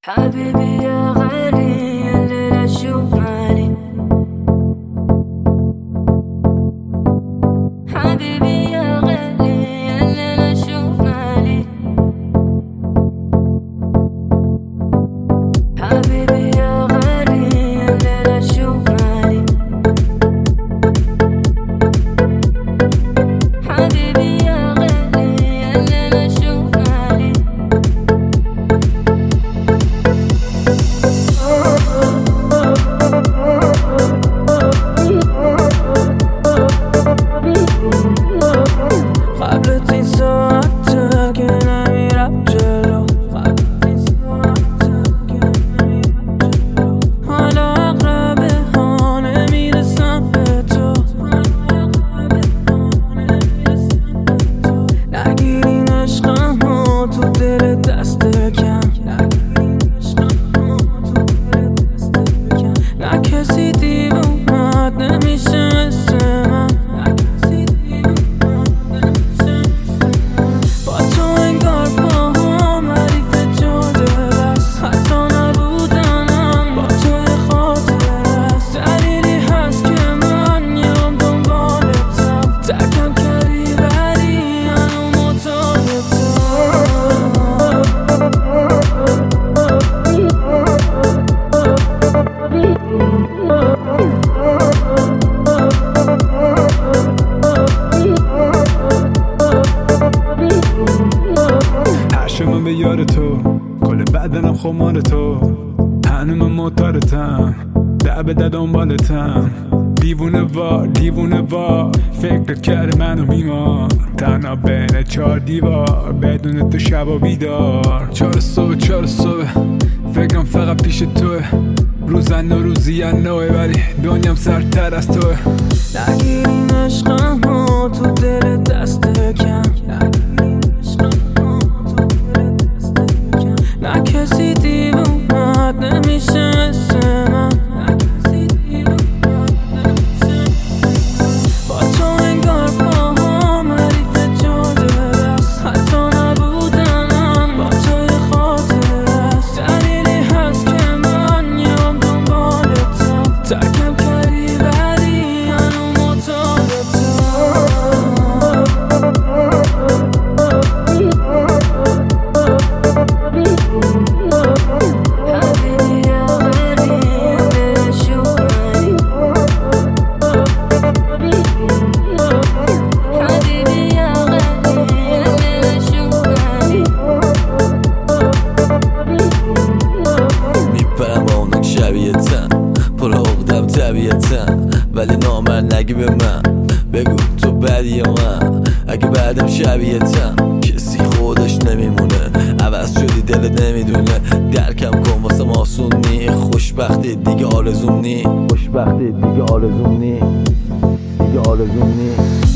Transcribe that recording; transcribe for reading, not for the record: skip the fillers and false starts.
حبيبي يا غالي الليلة شوف مالي. حبيبي يا غالي الليلة شوف مالي. حبيبي يا غالي الليلة شوف مالي. حبيبي يا غالي الليلة شوف مالي. قبل این ساعته که نمیرم جلو، حالا اقربه ها نمیرسم به تو. نگیرین عشقمو تو دل دست کم، نه کسی دیوونت نمیشه مثل من. با تو انگار پاهم حریف جاده بس، حتی نبودنم با تو خاطر است. دلیلی هست که من میام دنبالتم، ترکم کردی ولی هنوز معتادتم. من به یار تو، کل بدنم خمار تو، هنوز من معتادتم، ده به ده دنبالتم. دیوونه وار فکرت کرده منو بیمار، تنها بین 4 دیوار بدون تو شب و بیدار. 4 صبح فکرم فقط پیش توه، روزن و روزی نوه ولی دنیام سرتر از توه. نگیرین عشقمو تو دل دست کم، نه کسی دیوونت نمیشه مثل من. با تو انگار پاهم حریف جاده بس، حتی نبودنم با تو خاطر است. دلیلی هست که من میام دنبالتم، ترکم کردی ولی هنوز معتادتم. پر عقدم طبیعتم ولی نامرد نگی به من، بگو تو بدی من اگه بعدم شبیهتم. کسی خودش نمیمونه، عوض شدی دلت نمیدونه. درکم کن واسم آسون نی، خوشبختی دیگه آرزوم نی.